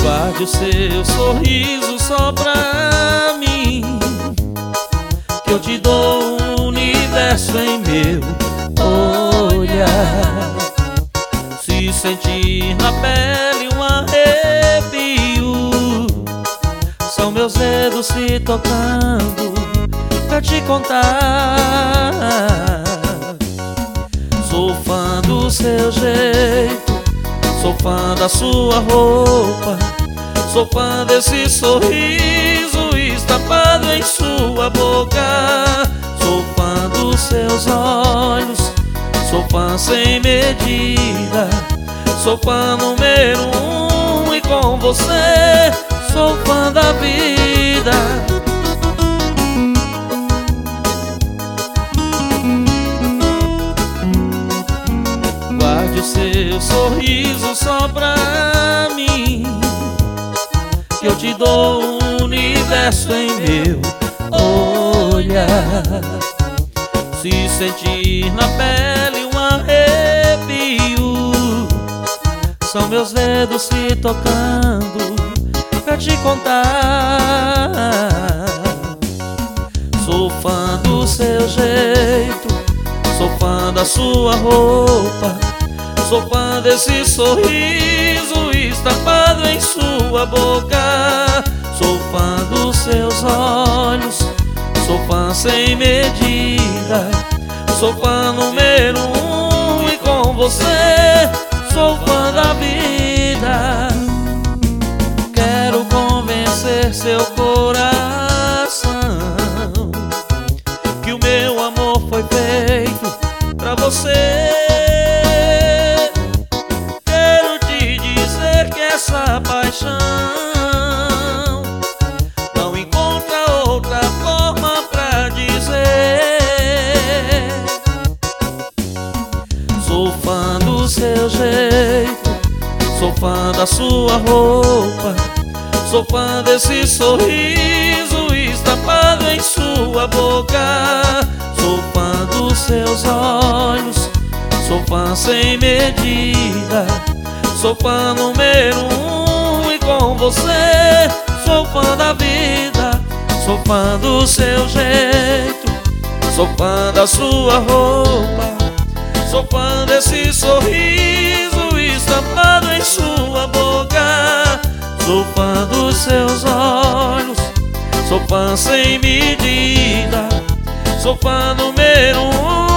Guarde o seu sorriso só pra mim, que eu te dou um universo em meu olhar. Se sentir na pele um arrepio, são meus dedos se tocando pra te contar. Sou fã do seu jeito, sou fã da sua roupa, sou fã desse sorriso estampado em sua boca. Sou fã dos seus olhos, sou fã sem medida, sou fã número 1 e com você sou fã da vida. Guarde o seu sorriso só pra mim, que eu te dou um universo em meu olhar. Se sentir na pele um arrepio, são meus dedos se tocando pra te contar. Sou fã do seu jeito, sou fã da sua roupa, sou fã desse sorriso estampado em sua boca. Sou fã dos seus olhos, sou fã sem medida, sou fã número 1 e com você sou fã da vida. Quero convencer seu coração que o meu amor foi feito pra você. Quero te dizer que essa paixão não encontra outra forma pra dizer. Sou fã do seu jeito, sou fã da sua roupa, sou fã desse sorriso estampado em sua boca. Sou fã dos seus olhos, sou fã sem medida, sou fã número 1 e com você sou fã da vida. Sou fã do seu jeito, sou fã da sua roupa, sou fã desse sorriso estampado em sua boca. Sou fã dos seus olhos, sou fã sem medida, sou fã número 1